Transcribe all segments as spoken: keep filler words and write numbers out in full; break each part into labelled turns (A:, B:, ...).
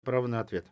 A: Право на ответ.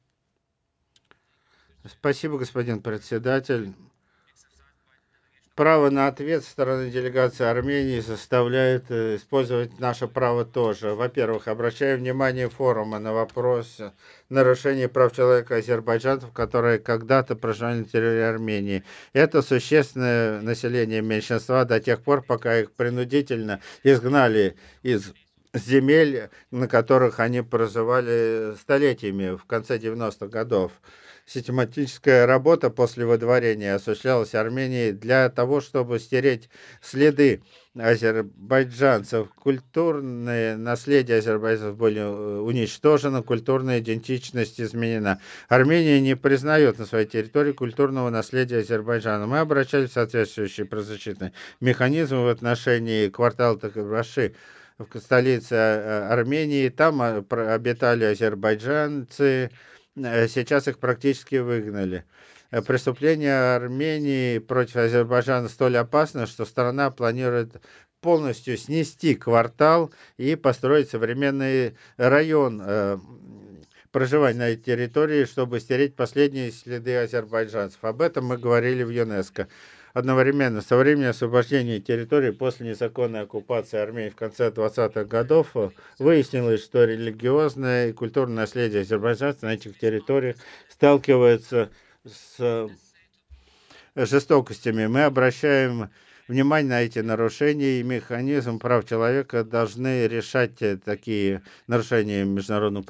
A: Спасибо, господин председатель. Право на ответ со стороны делегации Армении заставляет э, использовать наше право тоже. Во-первых, обращаю внимание форума на вопрос нарушения прав человека азербайджанцев, которые когда-то проживали на территории Армении. Это существенное население меньшинства до тех пор, пока их принудительно изгнали из земель, на которых они проживали столетиями в конце девяностых годов. Систематическая работа после выдворения осуществлялась Арменией для того, чтобы стереть следы азербайджанцев. Культурное наследие азербайджанцев были уничтожено, культурная идентичность изменена. Армения не признает на своей территории культурного наследия Азербайджана. Мы обращались в соответствующие правозащитные механизмы в отношении квартала Такбаши в столице Армении. Там обитали азербайджанцы. Сейчас их практически выгнали. Преступление Армении против Азербайджана столь опасно, что страна планирует полностью снести квартал и построить современный район э, проживания на этой территории, чтобы стереть последние следы азербайджанцев. Об этом мы говорили в ЮНЕСКО. Одновременно, со времени освобождения территории после незаконной оккупации Армении в конце двадцатых годов выяснилось, что религиозное и культурное наследие азербайджанцев на этих территориях сталкивается с жестокостями. Мы обращаем внимание на эти нарушения, и механизм прав человека должны решать такие нарушения международного